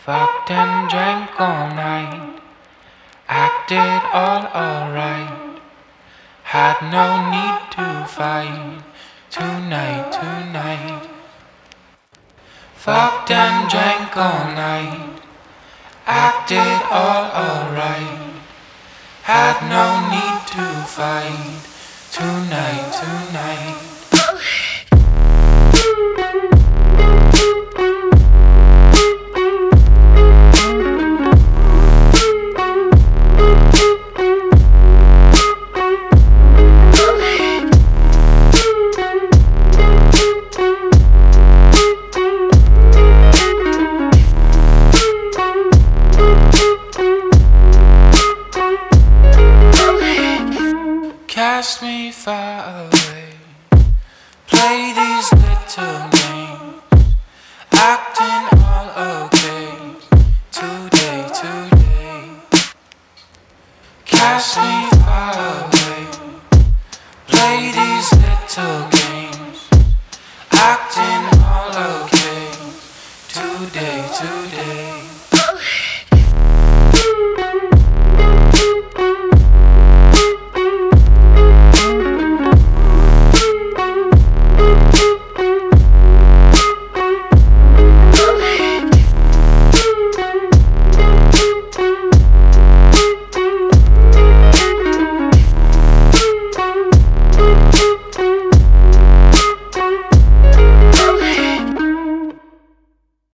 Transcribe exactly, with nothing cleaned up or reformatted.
Fucked and drank all night, acted all alright. Had no need to fight tonight, tonight. Fucked and drank all night, acted all alright. Had no need to fight tonight, tonight. Cast me far away, play these little games, acting all okay, today, today. Cast me far away, play these little games.